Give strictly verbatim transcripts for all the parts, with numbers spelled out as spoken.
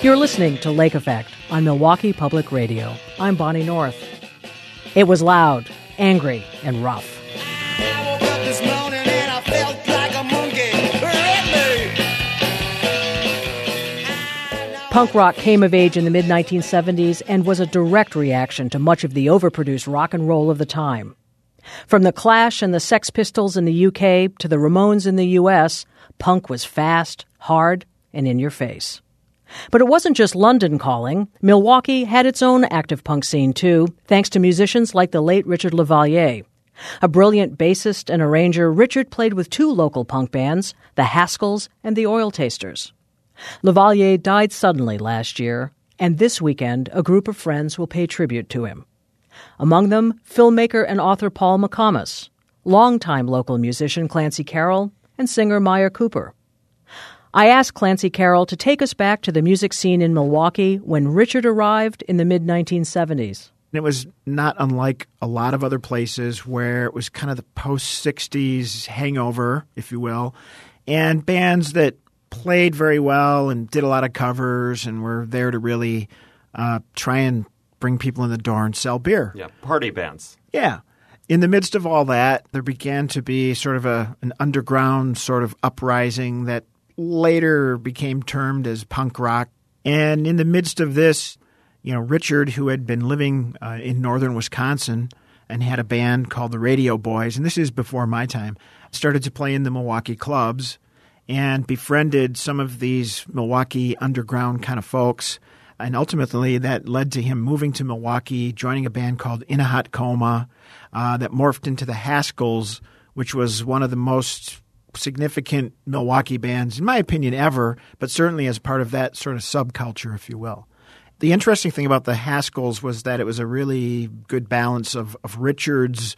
You're listening to Lake Effect on Milwaukee Public Radio. I'm Bonnie North. It was loud, angry, and rough. I woke up this morning and I felt like a monkey. Hit me. Punk rock came of age in the mid nineteen seventies and was a direct reaction to much of the overproduced rock and roll of the time. From the Clash and the Sex Pistols in the U K to the Ramones in the U S, punk was fast, hard, and in your face. But it wasn't just London calling. Milwaukee had its own active punk scene, too, thanks to musicians like the late Richard LaValliere. A brilliant bassist and arranger, Richard played with two local punk bands, the Haskells and the Oil Tasters. LaValliere died suddenly last year, and this weekend a group of friends will pay tribute to him. Among them, filmmaker and author Paul McComas, longtime local musician Clancy Carroll, and singer Maya Cooper. I asked Clancy Carroll to take us back to the music scene in Milwaukee when Richard arrived in the mid nineteen seventies. It was not unlike a lot of other places where it was kind of the post-sixties hangover, if you will, and bands that played very well and did a lot of covers and were there to really uh, try and bring people in the door and sell beer. Yeah, party bands. Yeah. In the midst of all that, there began to be sort of a an underground sort of uprising that later became termed as punk rock. And in the midst of this, you know, Richard, who had been living uh, in northern Wisconsin and had a band called the Radio Boys, and this is before my time, started to play in the Milwaukee clubs and befriended some of these Milwaukee underground kind of folks. And ultimately, that led to him moving to Milwaukee, joining a band called In a Hot Coma uh, that morphed into the Haskells, which was one of the most significant Milwaukee bands, in my opinion, ever, but certainly as part of that sort of subculture, if you will. The interesting thing about the Haskells was that it was a really good balance of, of Richard's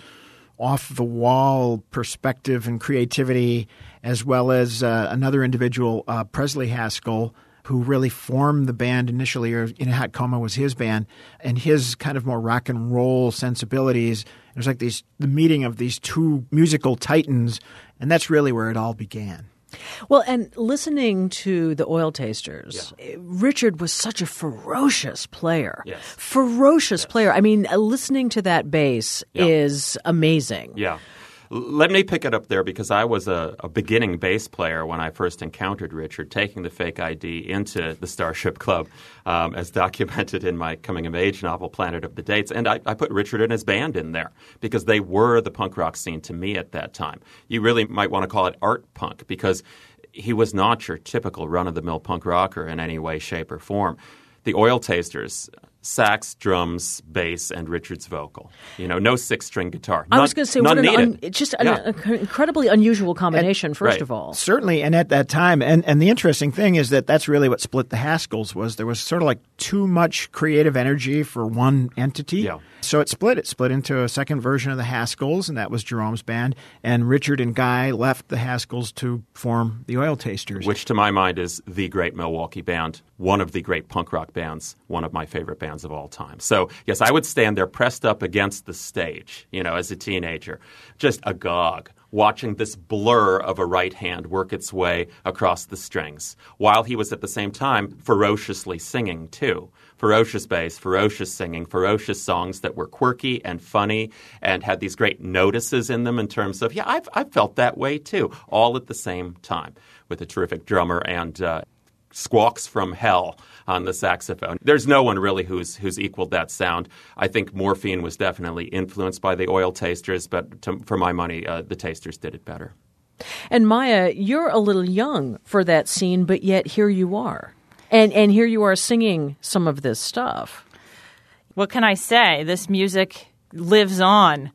off-the-wall perspective and creativity, as well as uh, another individual, uh, Presley Haskell, who really formed the band initially, or In a Hot Coma was his band, and his kind of more rock and roll sensibilities. It was like these the meeting of these two musical titans, and that's really where it all began. Well, and listening to the Oil Tasters, yeah. Richard was such a ferocious player. Yes. Ferocious yes. player. I mean, listening to that bass yeah. is amazing. Yeah. Let me pick it up there because I was a, a beginning bass player when I first encountered Richard, taking the fake I D into the Starship Club, um, as documented in my coming-of-age novel, Planet of the Dates. And I, I put Richard and his band in there because they were the punk rock scene to me at that time. You really might want to call it art punk because he was not your typical run-of-the-mill punk rocker in any way, shape, or form. The Oil Tasters, sax, drums, bass, and Richard's vocal. You know, no six-string guitar. I None, was going to say, what an needed. un, it's just yeah. an, an incredibly unusual combination, and, first right. of all. Certainly, and at that time, and, and the interesting thing is that that's really what split the Haskells was there was sort of like too much creative energy for one entity. Yeah. So it split. It split into a second version of the Haskells, and that was Jerome's band. And Richard and Guy left the Haskells to form the Oil Tasters. Which, to my mind, is the great Milwaukee band, one of the great punk rock bands, one of my favorite bands of all time. So, yes, I would stand there pressed up against the stage, you know, as a teenager, just agog, watching this blur of a right hand work its way across the strings, while he was at the same time ferociously singing, too. Ferocious bass, ferocious singing, ferocious songs that were quirky and funny and had these great notices in them in terms of, yeah, I've, I've felt that way, too, all at the same time with a terrific drummer and uh, Squawks from Hell on the saxophone. There's no one really who's who's equaled that sound. I think Morphine was definitely influenced by the Oil Tasters, but to, for my money, uh, the Tasters did it better. And Maya, you're a little young for that scene, but yet here you are. And and here you are singing some of this stuff. What can I say? This music lives on.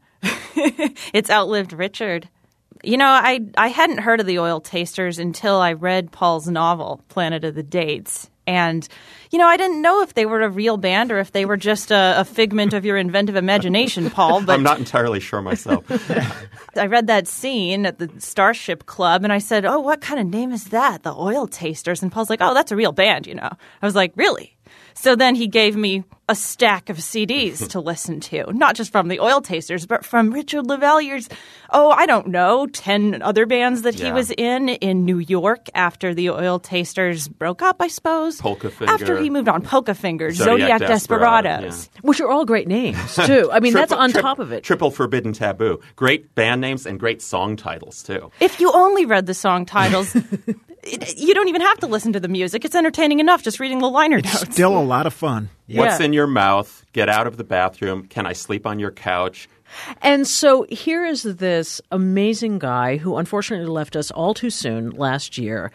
It's outlived Richard. You know, I I hadn't heard of the Oil Tasters until I read Paul's novel, Planet of the Dates. And, you know, I didn't know if they were a real band or if they were just a, a figment of your inventive imagination, Paul. But I'm not entirely sure myself. I read that scene at the Starship Club, and I said, oh, what kind of name is that? The Oil Tasters. And Paul's like, oh, that's a real band, you know. I was like, really? So then he gave me a stack of C Ds to listen to, not just from the Oil Tasters, but from Richard LaVallier's, oh, I don't know, ten other bands that he Yeah. was in in New York after the Oil Tasters broke up, I suppose. Polka Finger. After he moved on, Polka Finger, Zodiac Zodiac, Desperado, Desperados. Which are all great names, too. I mean, that's Triple- on tri- top of it. Triple Forbidden Taboo. Great band names and great song titles, too. If you only read the song titles, it, you don't even have to listen to the music. It's entertaining enough just reading the liner It's notes. still a lot of fun. What's Yeah. in your mouth? Get out of the bathroom. Can I sleep on your couch? And so here is this amazing guy who unfortunately left us all too soon last year.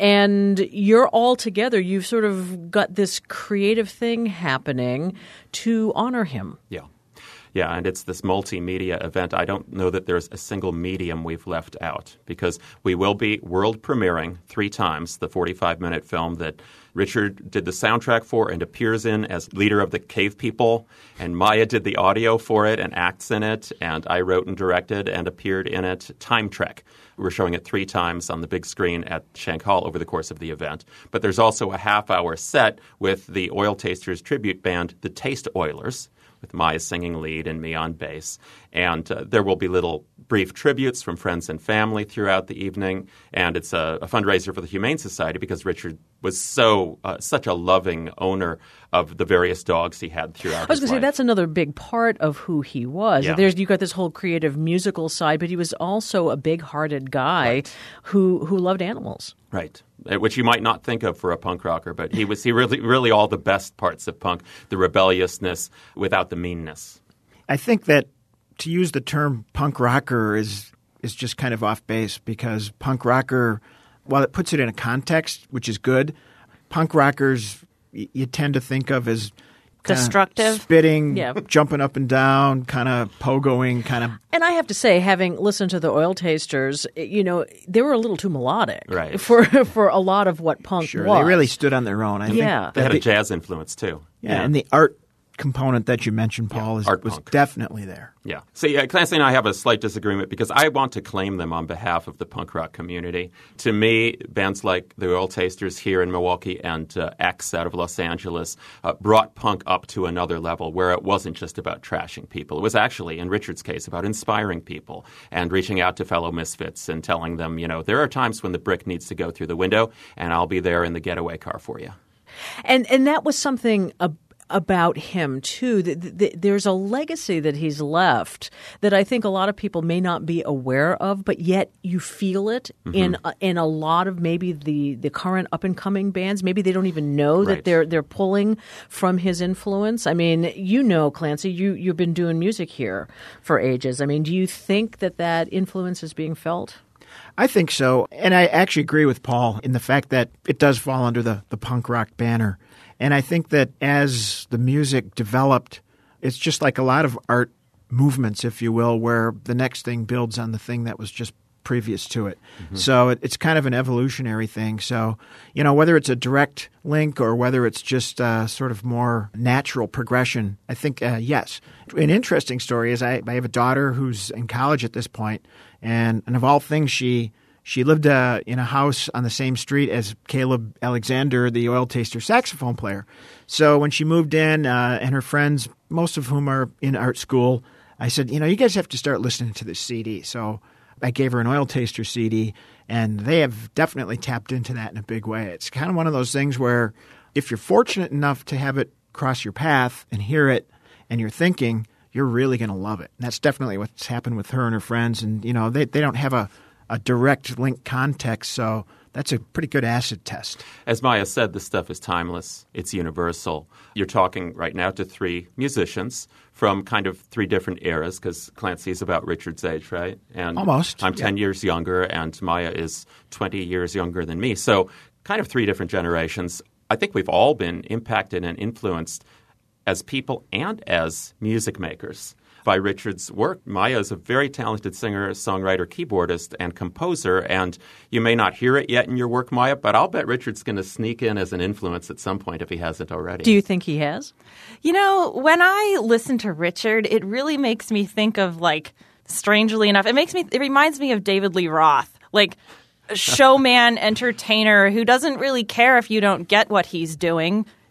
And you're all together. You've sort of got this creative thing happening to honor him. Yeah. Yeah, and it's this multimedia event. I don't know that there's a single medium we've left out because we will be world premiering three times the forty-five minute film that Richard did the soundtrack for and appears in as leader of the Cave People, and Maya did the audio for it and acts in it, and I wrote and directed and appeared in it, Time Trek. We're showing it three times on the big screen at Shank Hall over the course of the event. But there's also a half-hour set with the Oil Tasters tribute band, the Taste Oilers, with Maya singing lead and me on bass. And uh, there will be little brief tributes from friends and family throughout the evening. And it's a, a fundraiser for the Humane Society because Richard was so uh, such a loving owner of the various dogs he had throughout I was his going to say life. that's another big part of who he was. Yeah. There's you got this whole creative musical side, but he was also a big-hearted guy Right. who who loved animals. Right. Uh, Which you might not think of for a punk rocker, but he was he really really all the best parts of punk, the rebelliousness without the meanness. I think that to use the term punk rocker is is just kind of off base because punk rocker, while it puts it in a context, which is good, punk rockers y- you tend to think of as kinda Destructive? spitting, Yeah. jumping up and down, kind of pogoing, kind of. And I have to say, having listened to the Oil Tasters, you know, they were a little too melodic Right. for for a lot of what punk Sure, was. they really stood on their own. I Yeah. think They had that a jazz influence too. yeah, and the art component that you mentioned, Paul, is, art was punk. definitely there. Yeah. See, uh, Clancy and I have a slight disagreement because I want to claim them on behalf of the punk rock community. To me, bands like the Oil Tasters here in Milwaukee and uh, X out of Los Angeles uh, brought punk up to another level where it wasn't just about trashing people. It was actually, in Richard's case, about inspiring people and reaching out to fellow misfits and telling them, you know, there are times when the brick needs to go through the window and I'll be there in the getaway car for you. And and that was something ab- about him too. Th- th- There's a legacy that he's left that I think a lot of people may not be aware of, but yet you feel it Mm-hmm. in a, in a lot of maybe the, the current up and coming bands. Maybe they don't even know that Right. they're they're pulling from his influence. I mean, you know, Clancy, you you've been doing music here for ages. I mean, do you think that that influence is being felt? I think so. And I actually agree with Paul in the fact that it does fall under the, the punk rock banner. And I think that as the music developed, it's just like a lot of art movements, if you will, where the next thing builds on the thing that was just previous to it. Mm-hmm. So it, it's kind of an evolutionary thing. So, you know, whether it's a direct link or whether it's just uh, sort of more natural progression, I think, uh, yes. An interesting story is I, I have a daughter who's in college at this point, and, and of all things, she she lived uh, in a house on the same street as Caleb Alexander, the Oil Taster saxophone player. So when she moved in, uh, and her friends, most of whom are in art school, I said, you know, you guys have to start listening to this C D. So I gave her an Oil Taster C D, and they have definitely tapped into that in a big way. It's kind of one of those things where if you're fortunate enough to have it cross your path and hear it and you're thinking, you're really going to love it. And that's definitely what's happened with her and her friends. And, you know, they, they don't have a, a direct link context, so that's a pretty good acid test. As Maya said, this stuff is timeless. It's universal. You're talking right now to three musicians from kind of three different eras because Clancy's about Richard's age, right? And Almost, I'm ten yeah. years younger, and Maya is twenty years younger than me. So kind of three different generations. I think we've all been impacted and influenced as people and as music makers by Richard's work. Maya is a very talented singer, songwriter, keyboardist, and composer, and you may not hear it yet in your work, Maya, but I'll bet Richard's going to sneak in as an influence at some point if he hasn't already. Do you think he has? You know, when I listen to Richard, it really makes me think of, like, strangely enough, it makes me, it reminds me of David Lee Roth, like a showman, entertainer who doesn't really care if you don't get what he's doing.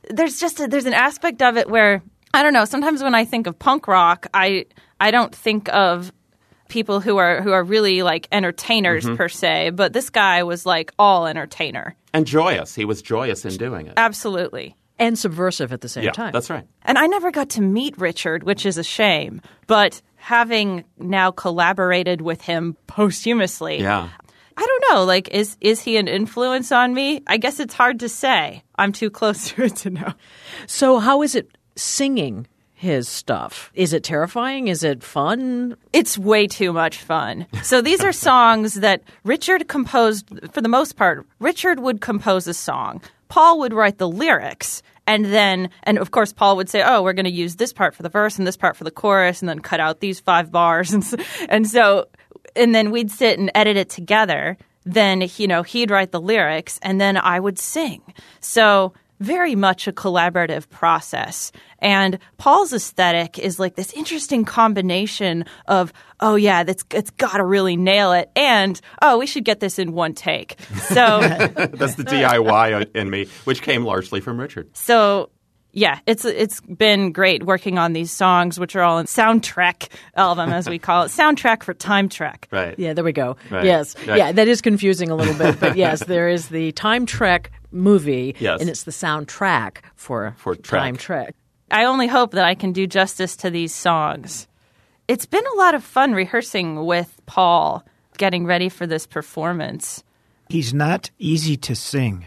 there's just a, there's an aspect of it where, I don't know, sometimes when I think of punk rock, I I don't think of people who are who are really like entertainers mm-hmm. per se, but this guy was like all entertainer. And joyous. He was joyous in doing it. Absolutely. And subversive at the same yeah, time. That's right. And I never got to meet Richard, which is a shame. But having now collaborated with him posthumously, yeah. I don't know, like, is is he an influence on me? I guess it's hard to say. I'm too close to it to know. So how is it singing his stuff? Is it terrifying? Is it fun? It's way too much fun. So these are songs that Richard composed, for the most part. Richard would compose a song. Paul would write the lyrics. And then, and of course, Paul would say, oh, we're going to use this part for the verse and this part for the chorus, and then cut out these five bars. And so, and so and then we'd sit and edit it together. Then, you know, he'd write the lyrics, and then I would sing. So very much a collaborative process. And Paul's aesthetic is like this interesting combination of, oh, yeah, that's it's got to really nail it, and, oh, we should get this in one take. So that's the D I Y in me, which came largely from Richard. So yeah, it's it's been great working on these songs, which are all in Soundtrack album, as we call it. Soundtrack for Time Trek. Right. Yeah, there we go. Right. Yes. Right. Yeah, that is confusing a little bit. But yes, there is the Time Trek movie, yes. and it's the soundtrack for, for Trek. Time Trek. I only hope that I can do justice to these songs. It's been a lot of fun rehearsing with Paul, getting ready for this performance. He's not easy to sing.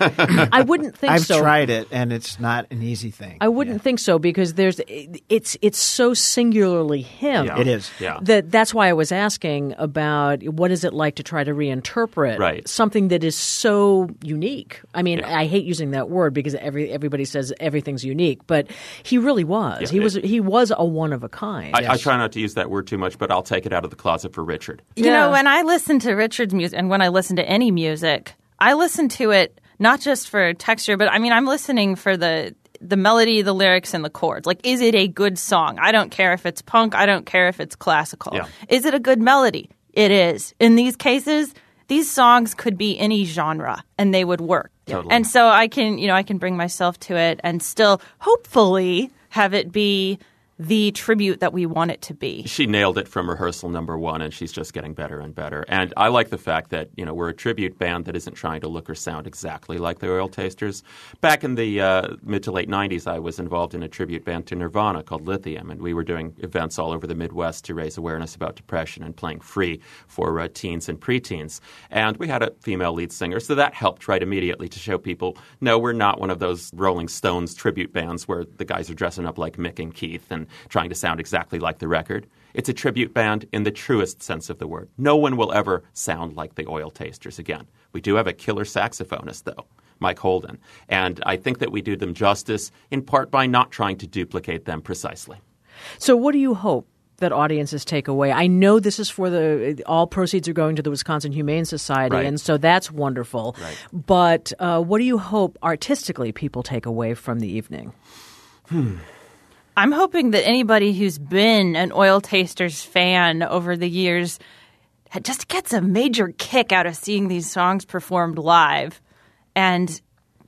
I wouldn't think I've so. I've tried it, and it's not an easy thing. I wouldn't yeah. think so because there's it's it's so singularly him. Yeah. It is. Yeah. That that's why I was asking about what is it like to try to reinterpret right. something that is so unique. I mean, yeah. I hate using that word because every everybody says everything's unique, but he really was. Yeah, he it, was he was a one of a kind. I, yes. I try not to use that word too much, but I'll take it out of the closet for Richard. You Yeah. know, when I listen to Richard's music and when I listen to any music, I listen to it not just for texture, but I mean, I'm listening for the the melody, the lyrics, and the chords. Like, is it a good song? I don't care if it's punk. I don't care if it's classical. Yeah. Is it a good melody? It is. In these cases, these songs could be any genre, and they would work. Totally. And so I can, you know, I can bring myself to it and still, hopefully, have it be the tribute that we want it to be. She nailed it from rehearsal number one, and she's just getting better and better. And I like the fact that, you know, we're a tribute band that isn't trying to look or sound exactly like the Oil Tasters. Back in the uh, mid to late nineties, I was involved in a tribute band to Nirvana called Lithium, and we were doing events all over the Midwest to raise awareness about depression and playing free for uh, teens and preteens. And we had a female lead singer, so that helped right immediately to show people, no, we're not one of those Rolling Stones tribute bands where the guys are dressing up like Mick and Keith and trying to sound exactly like the record. It's a tribute band in the truest sense of the word. No one will ever sound like the Oil Tasters again. We do have a killer saxophonist, though, Mike Holden, and I think that we do them justice in part by not trying to duplicate them precisely. So what do you hope that audiences take away? I know this is for the – all proceeds are going to the Wisconsin Humane Society, Right. and so that's wonderful. Right. But uh, what do you hope artistically people take away from the evening? Hmm. I'm hoping that anybody who's been an Oil Tasters fan over the years just gets a major kick out of seeing these songs performed live. And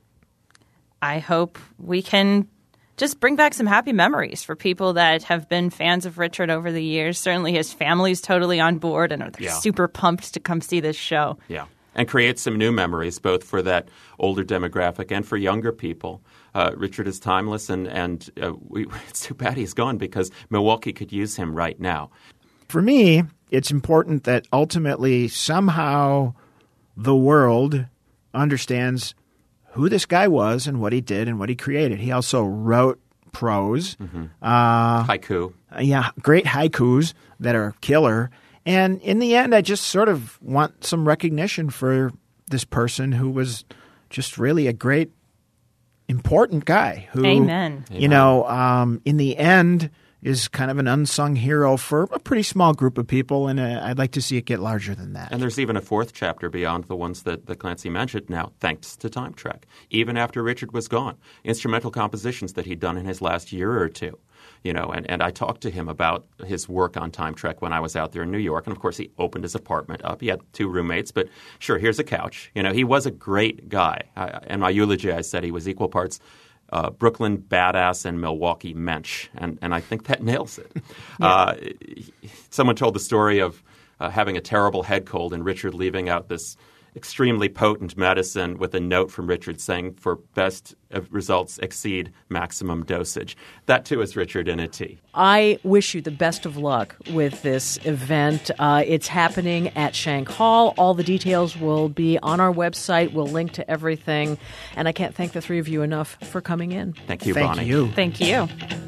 I hope we can just bring back some happy memories for people that have been fans of Richard over the years. Certainly his family's totally on board and are Yeah. super pumped to come see this show. Yeah. And create some new memories, both for that older demographic and for younger people. Uh, Richard is timeless, and, and uh, we, it's too bad he's gone because Milwaukee could use him right now. For me, it's important that ultimately somehow the world understands who this guy was and what he did and what he created. He also wrote prose. Mm-hmm. Uh, Haiku. yeah, great haikus that are killer. And in the end, I just sort of want some recognition for this person who was just really a great, important guy who, Amen. you know, um, in the end is kind of an unsung hero for a pretty small group of people, and uh, I'd like to see it get larger than that. And there's even a fourth chapter beyond the ones that, that Clancy mentioned now, thanks to Time Trek. Even after Richard was gone, instrumental compositions that he'd done in his last year or two. You know, and, and I talked to him about his work on Time Trek when I was out there in New York. And, of course, he opened his apartment up. He had two roommates, but sure, here's a couch. You know, he was a great guy. I, in my eulogy, I said he was equal parts uh, Brooklyn badass and Milwaukee mensch, and and I think that nails it. Yeah. Uh, someone told the story of uh, having a terrible head cold and Richard leaving out this extremely potent medicine with a note from Richard saying, for best results exceed maximum dosage. That, too, is Richard in a tea. I wish you the best of luck with this event. Uh, it's happening at Shank Hall. All the details will be on our website. We'll link to everything. And I can't thank the three of you enough for coming in. Thank you, Thank Bonnie. you. Thank you.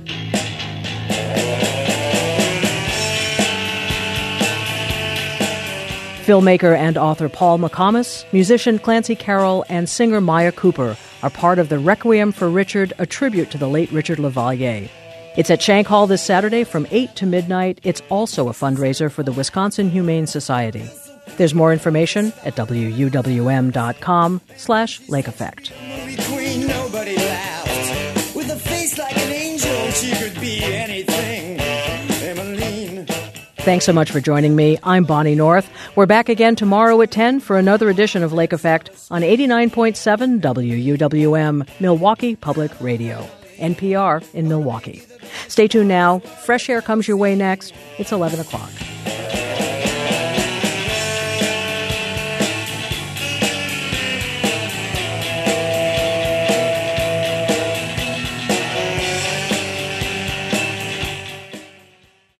Filmmaker and author Paul McComas, musician Clancy Carroll, and singer Maya Cooper are part of the Requiem for Richard, a tribute to the late Richard LaValliere. It's at Shank Hall this Saturday from eight to midnight. It's also a fundraiser for the Wisconsin Humane Society. There's more information at W U W M dot com slash Lake Effect. Movie queen, nobody laughed. With a face like an angel, she could be anything. Emmeline. Thanks so much for joining me. I'm Bonnie North. We're back again tomorrow at ten for another edition of Lake Effect on eighty-nine point seven W U W M, Milwaukee Public Radio, N P R in Milwaukee. Stay tuned now. Fresh Air comes your way next. It's eleven o'clock.